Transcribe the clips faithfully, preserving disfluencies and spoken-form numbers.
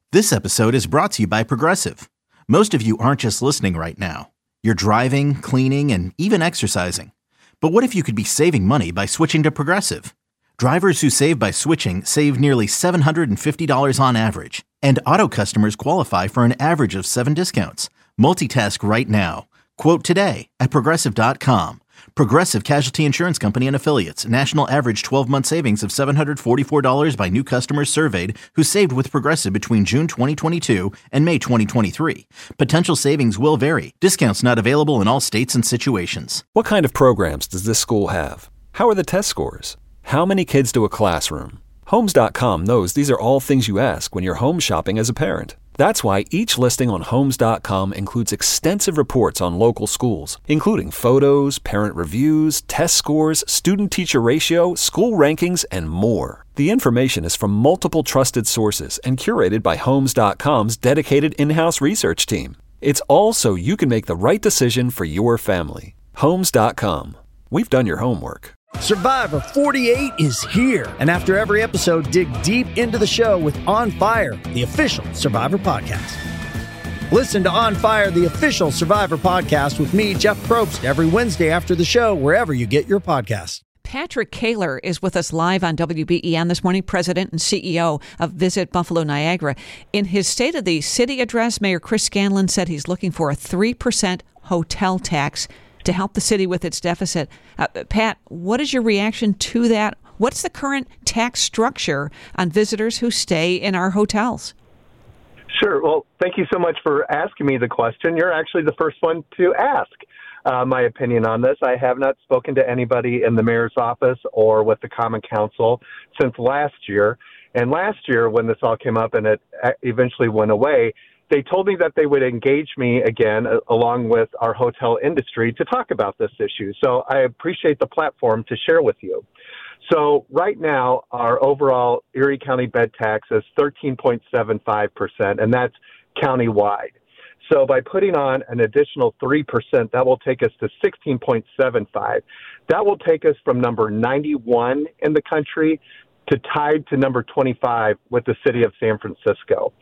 This episode is brought to you by Progressive. Most of you aren't just listening right now. You're driving, cleaning, and even exercising. But what if you could be saving money by switching to Progressive? Drivers who save by switching save nearly seven hundred fifty dollars on average. And auto customers qualify for an average of seven discounts. Multitask right now. Quote today at Progressive dot com. Progressive Casualty Insurance Company and Affiliates. National average twelve-month savings of seven hundred forty-four dollars by new customers surveyed who saved with Progressive between June twenty twenty-two and May twenty twenty-three. Potential savings will vary. Discounts not available in all states and situations. What kind of programs does this school have? How are the test scores? How many kids do a classroom? Homes dot com knows these are all things you ask when you're home shopping as a parent. That's why each listing on Homes dot com includes extensive reports on local schools, including photos, parent reviews, test scores, student-teacher ratio, school rankings, and more. The information is from multiple trusted sources and curated by Homes dot com's dedicated in-house research team. It's all so you can make the right decision for your family. Homes dot com. We've done your homework. Survivor forty-eight is here. And after every episode, dig deep into the show with On Fire, the official Survivor podcast. Listen to On Fire, the official Survivor podcast with me, Jeff Probst, every Wednesday after the show, wherever you get your podcasts. Patrick Kaler is with us live on W B E N this morning, President and C E O of Visit Buffalo Niagara. In his State of the City address, Mayor Chris Scanlon said he's looking for a three percent hotel tax to help the city with its deficit. Uh, Pat, what is your reaction to that? What's the current tax structure on visitors who stay in our hotels? Sure. Well, thank you so much for asking me the question. You're actually the first one to ask uh, my opinion on this. I have not spoken to anybody in the mayor's office or with the Common Council since last year. And last year, when this all came up and it eventually went away, they told me that they would engage me again, uh, along with our hotel industry, to talk about this issue. So I appreciate the platform to share with you. So right now, our overall Erie County bed tax is thirteen point seven five percent, and that's countywide. So by putting on an additional three percent, that will take us to sixteen point seven five. That will take us from number ninety-one in the country to tied to number twenty-five with the city of San Francisco.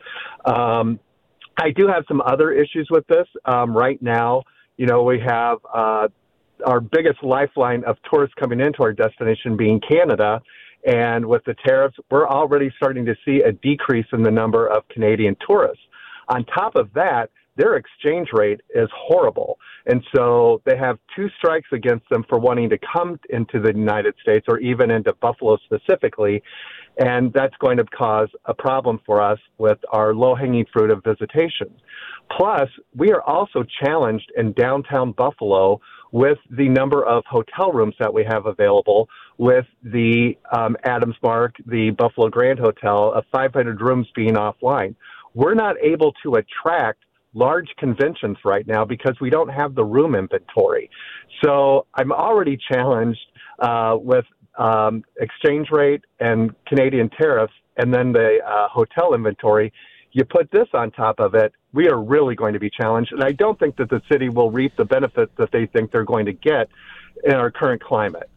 Um, I do have some other issues with this. Um, right now, you know, we have uh, our biggest lifeline of tourists coming into our destination being Canada. And with the tariffs, we're already starting to see a decrease in the number of Canadian tourists. On top of that, their exchange rate is horrible. And so they have two strikes against them for wanting to come into the United States or even into Buffalo specifically. And that's going to cause a problem for us with our low-hanging fruit of visitation. Plus, we are also challenged in downtown Buffalo with the number of hotel rooms that we have available, with the um, Adams Mark, the Buffalo Grand Hotel, of five hundred rooms being offline. We're not able to attract large conventions right now because we don't have the room inventory. So I'm already challenged uh, with um, exchange rate and Canadian tariffs, and then the uh, hotel inventory. You put this on top of it, we are really going to be challenged. And I don't think that the city will reap the benefits that they think they're going to get in our current climate.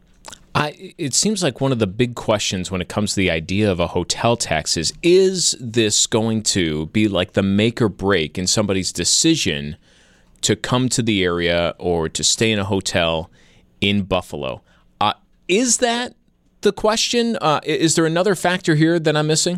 I, it seems like one of the big questions when it comes to the idea of a hotel tax is, is this going to be like the make or break in somebody's decision to come to the area or to stay in a hotel in Buffalo? Uh, is that the question? Uh, is there another factor here that I'm missing?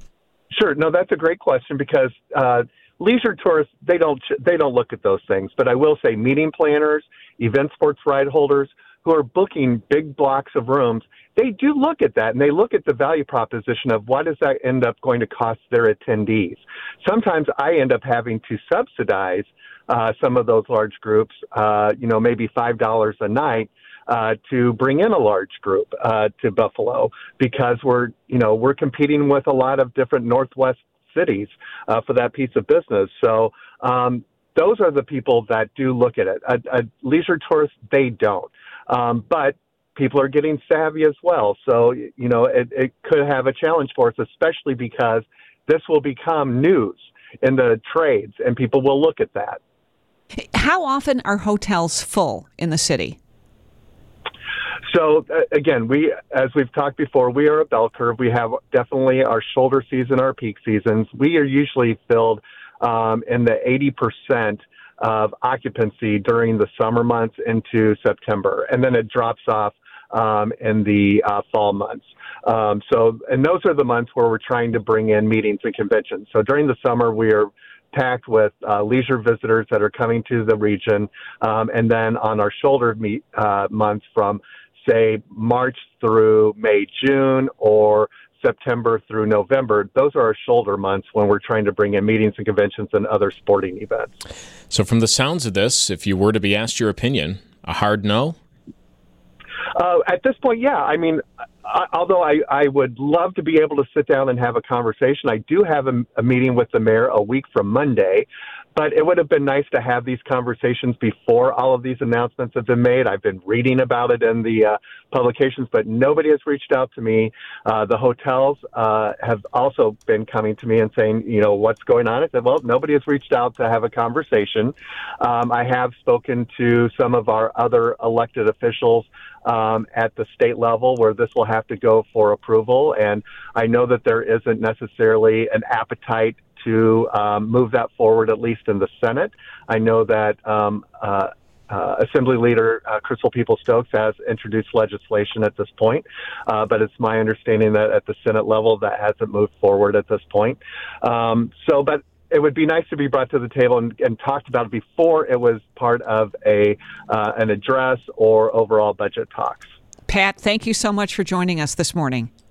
Sure. No, that's a great question because uh, leisure tourists, they don't they don't look at those things. But I will say meeting planners, event sports ride holders who are booking big blocks of rooms, they do look at that, and they look at the value proposition of what does that end up going to cost their attendees. Sometimes I end up having to subsidize uh, some of those large groups, uh, you know, maybe five dollars a night uh, to bring in a large group uh, to Buffalo because we're, you know, we're competing with a lot of different Northwest cities uh, for that piece of business. So um, those are the people that do look at it. A, a leisure tourist, they don't. Um, but people are getting savvy as well. So, you know, it, it could have a challenge for us, especially because this will become news in the trades and people will look at that. How often are hotels full in the city? So uh, again, we, as we've talked before, we are a bell curve. We have definitely our shoulder season, our peak seasons. We are usually filled um, in the eighty percent of occupancy during the summer months into September, and then it drops off um, in the uh, fall months. Um, so, and those are the months where we're trying to bring in meetings and conventions. So during the summer, we are packed with uh, leisure visitors that are coming to the region. Um, and then on our shoulder meet, uh, months from, say, March through May, June, or September through November, those are our shoulder months when we're trying to bring in meetings and conventions and other sporting events. So from the sounds of this, if you were to be asked your opinion, a hard no? Uh, at this point, yeah. I mean, I, although I, I would love to be able to sit down and have a conversation, I do have a, a meeting with the mayor a week from Monday, but it would have been nice to have these conversations before all of these announcements have been made. I've been reading about it in the uh, publications, but nobody has reached out to me. Uh, the hotels uh, have also been coming to me and saying, you know, what's going on? I said, well, nobody has reached out to have a conversation. Um, I have spoken to some of our other elected officials um, at the state level where this will have to go for approval. And I know that there isn't necessarily an appetite to um, move that forward, at least in the Senate. I know that um, uh, uh, Assembly Leader uh, Crystal Peoples-Stokes has introduced legislation at this point, uh, but it's my understanding that at the Senate level that hasn't moved forward at this point. Um, so, but it would be nice to be brought to the table and, and talked about it before it was part of a uh, an address or overall budget talks. Pat, thank you so much for joining us this morning.